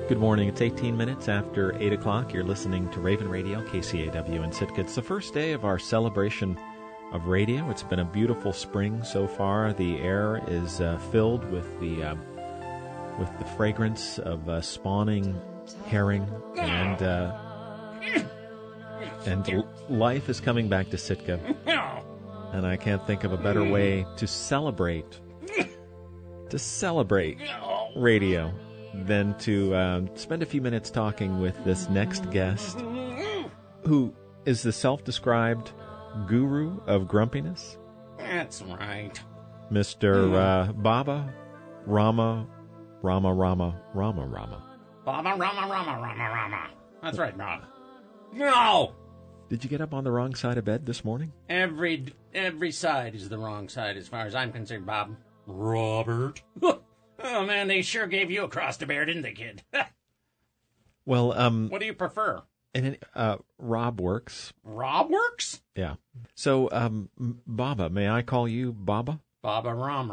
Good morning. It's 18 minutes after 8 o'clock. You're listening to Raven Radio, KCAW in Sitka. It's the first day of our celebration of radio. It's been a beautiful spring so far. The air is filled with the fragrance of spawning herring, and life is coming back to Sitka. And I can't think of a better way to celebrate radio than to spend a few minutes talking with this next guest, who is the self-described guru of grumpiness. That's right. Mr. Baba Rama. Baba Rama. That's right, Bob. No! Did you get up on the wrong side of bed this morning? Every side is the wrong side as far as I'm concerned, Bob. Robert. Oh, man, they sure gave you a cross to bear, didn't they, kid? Well, what do you prefer? Rob works. Rob works? Yeah. So, Baba, may I call you Baba? Baba Ram.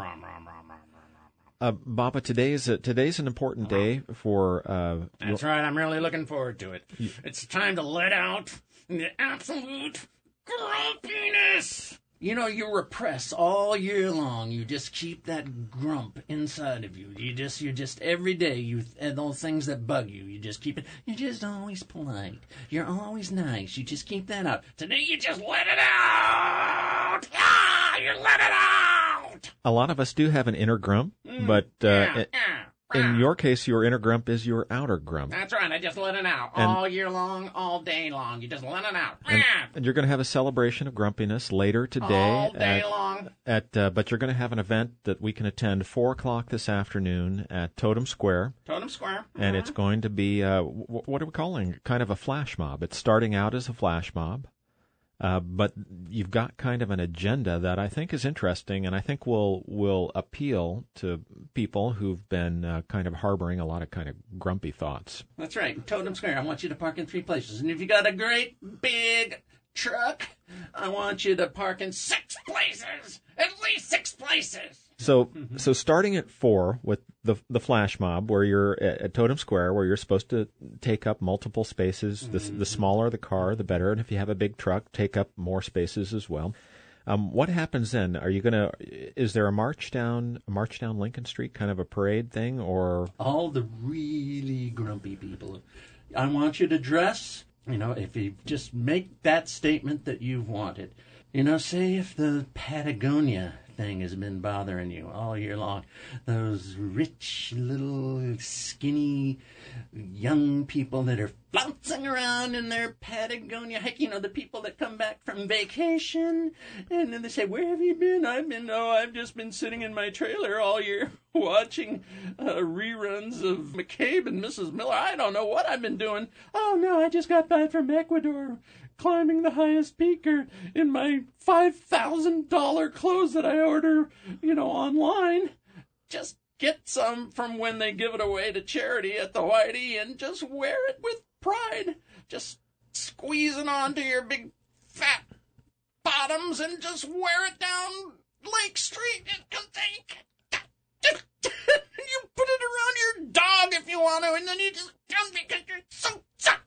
Baba, today's an important day for... That's right, I'm really looking forward to it. It's time to let out the absolute grumpiness. You know, you repress all year long. You just keep that grump inside of you. You just every day, and those things that bug you, you just keep it. You're just always polite. You're always nice. You just keep that out. Today, you just let it out. Ah, you let it out. A lot of us do have an inner grump, but in your case, your inner grump is your outer grump. That's right. I just let it out all year long, all day long. You just let it out. And you're going to have a celebration of grumpiness later today. All day long. But you're going to have an event that we can attend 4 o'clock this afternoon at Totem Square. Totem Square. And it's going to be, what are we calling? Kind of a flash mob. It's starting out as a flash mob. But you've got kind of an agenda that I think is interesting, and I think will appeal to people who've been kind of harboring a lot of kind of grumpy thoughts. That's right. Totem Square, I want you to park in 3 places. And if you got a great big truck, I want you to park in 6 places. At least 6 places. So starting at 4 with the flash mob, where you're at Totem Square, where you're supposed to take up multiple spaces. The smaller the car, the better. And if you have a big truck, take up more spaces as well. What happens then? Is there a march down Lincoln Street, kind of a parade thing, or? All the really grumpy people. I want you to dress, if you just make that statement that you've wanted. Say if the Patagonia thing has been bothering you all year long. Those rich, little, skinny, young people that are flouncing around in their Patagonia. Heck, the people that come back from vacation, and then they say, "Where have you been?" I've just been sitting in my trailer all year watching reruns of McCabe and Mrs. Miller. I don't know what I've been doing. Oh, no, I just got back from Ecuador, climbing the highest peak in my $5,000 clothes that I order, online. Just get some from when they give it away to charity at the Whitey and just wear it with pride. Just squeeze it onto your big fat bottoms and just wear it down Lake Street. You put it around your dog if you want to, and then you just come because you're so...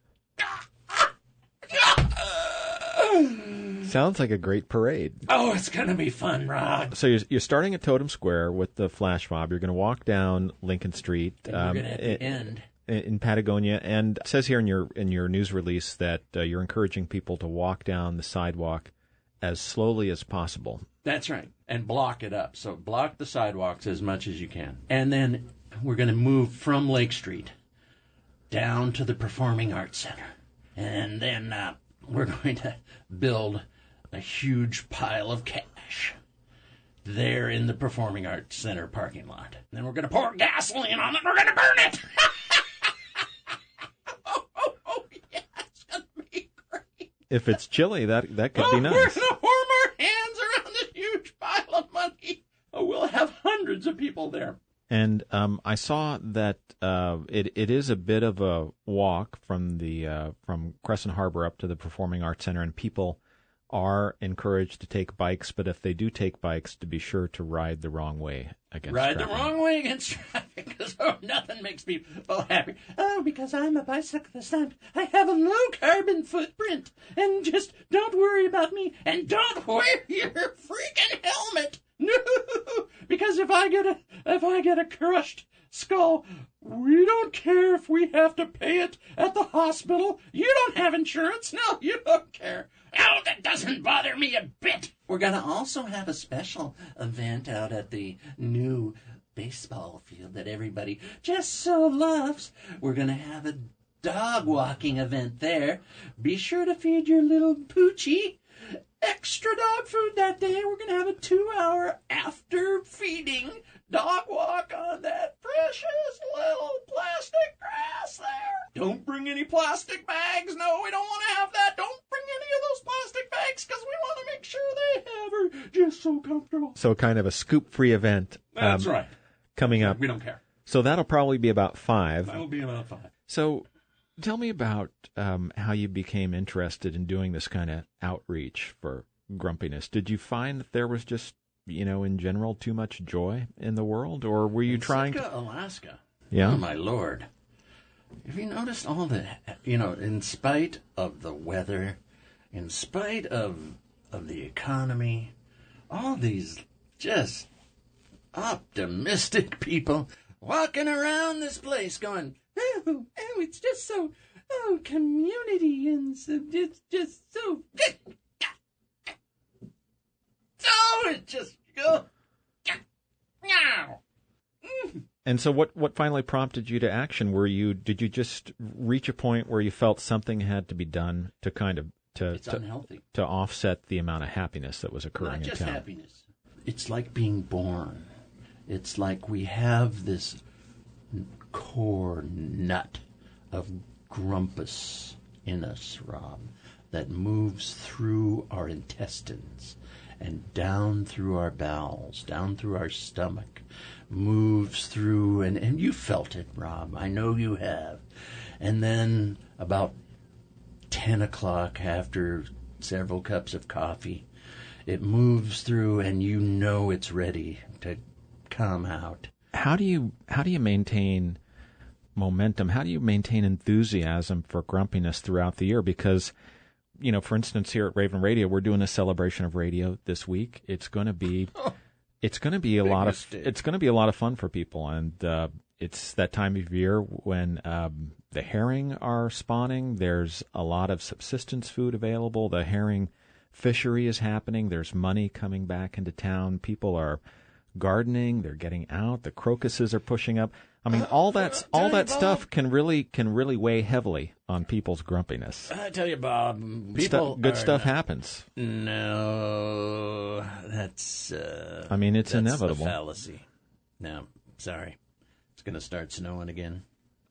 Sounds like a great parade. Oh, it's going to be fun, Rod. So you're starting at Totem Square with the flash mob. You're going to walk down Lincoln Street. And you're going to at the end. In Patagonia. And it says here in your news release that you're encouraging people to walk down the sidewalk as slowly as possible. That's right. And block it up. So block the sidewalks as much as you can. And then we're going to move from Lake Street down to the Performing Arts Center. And then we're going to build a huge pile of cash there in the Performing Arts Center parking lot. And then we're going to pour gasoline on it and we're going to burn it. Oh, yeah, it's going to be great. If it's chilly, that could be nice. We're going to warm our hands around this huge pile of money. Oh, we'll have hundreds of people there. And I saw that it is a bit of a walk from Crescent Harbor up to the Performing Arts Center, and people are encouraged to take bikes, but if they do take bikes, to be sure to ride the wrong way against traffic. Ride the wrong way against traffic, because nothing makes people happy. Oh, because I'm a bicyclist, I have a low carbon footprint, and just don't worry about me, and don't wear your freaking helmet. No, because if I get a crushed skull, we don't care if we have to pay it at the hospital. You don't have insurance. No, you don't care. Oh, that doesn't bother me a bit. We're going to also have a special event out at the new baseball field that everybody just so loves. We're going to have a dog walking event there. Be sure to feed your little Poochie extra dog food that day. We're going to have a 2-hour after feeding dog walk on that precious little plastic grass there. Don't bring any plastic bags. No, we don't want to have that. Don't bring any of those plastic bags, because we want to make sure they are just so comfortable. So kind of a scoop-free event. That's right. Coming up. We don't care. So that'll probably be about 5. That'll be about 5. So tell me about how you became interested in doing this kind of outreach for grumpiness. Did you find that there was just, in general, too much joy in the world, or were you trying to... Alaska. Yeah. Oh, my Lord. Have you noticed all the, in spite of the weather, in spite of the economy, all these just optimistic people walking around this place going, oh, it's just so, community, and so, it's just so, it just go, And so what finally prompted you to action? Did you just reach a point where you felt something had to be done to kind of it's unhealthy, to offset the amount of happiness that was occurring in town? Not just happiness. It's like being born. It's like we have this core nut of grumpus in us, Rob, that moves through our intestines and down through our bowels, down through our stomach, moves through, and you felt it, Rob. I know you have. And then about 10 o'clock, after several cups of coffee, it moves through, and it's ready to come out. How do you maintain momentum? How do you maintain enthusiasm for grumpiness throughout the year? Because, for instance, here at Raven Radio, we're doing a celebration of radio this week. It's going to be a lot of fun for people, and it's that time of year when the herring are spawning. There's a lot of subsistence food available. The herring fishery is happening. There's money coming back into town. People are gardening. They're getting out. The crocuses are pushing up. I mean, all that stuff can really weigh heavily on people's grumpiness. I tell you, Bob, good stuff happens. No, that's. It's inevitable. A fallacy. No, sorry, it's going to start snowing again.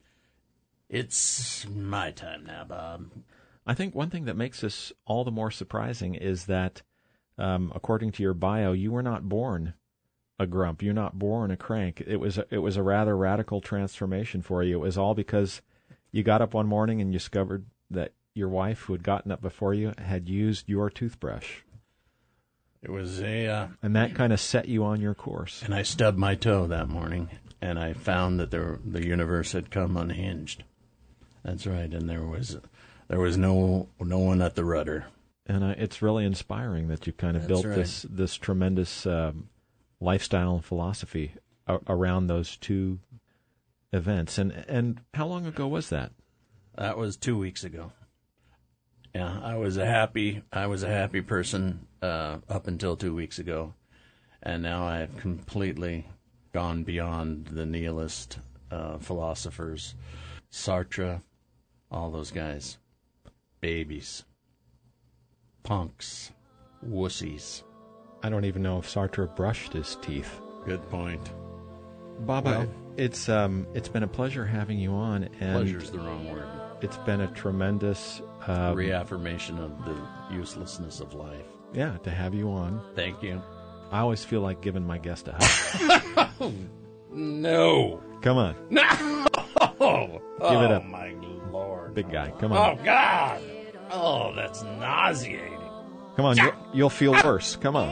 It's my time now, Bob. I think one thing that makes this all the more surprising is that, according to your bio, you were not born a grump. You're not born a crank. It was a rather radical transformation for you. It was all because you got up one morning and you discovered that your wife, who had gotten up before you, had used your toothbrush. It was and that kind of set you on your course. And I stubbed my toe that morning, and I found that the universe had come unhinged. That's right, and there was no one at the rudder. And it's really inspiring that you kind of built this tremendous lifestyle and philosophy around those two events. And how long ago was that? That was 2 weeks ago. Yeah, I was a happy person up until 2 weeks ago, and now I have completely gone beyond the nihilist philosophers, Sartre, all those guys, babies, punks, wussies. I don't even know if Sartre brushed his teeth. Good point. Bob, it's been a pleasure having you on. And pleasure's the wrong word. It's been a tremendous reaffirmation of the uselessness of life. Yeah, to have you on. Thank you. I always feel like giving my guest a hug. No. Come on. No. Give it up. Oh, my Lord. Big guy. Come on. Oh, God. Oh, that's nauseating. Come on, you'll feel worse. Come on.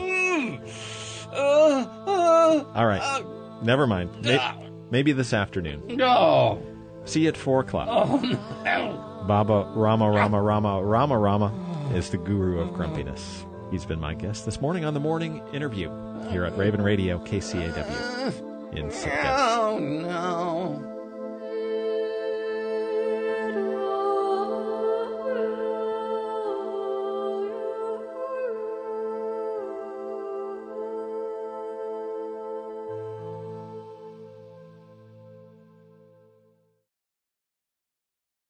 All right. Never mind. Maybe this afternoon. No. See you at 4 o'clock. Oh, no. Baba Rama is the guru of grumpiness. He's been my guest this morning on the Morning Interview here at Raven Radio, KCAW in Sitka. Oh, no.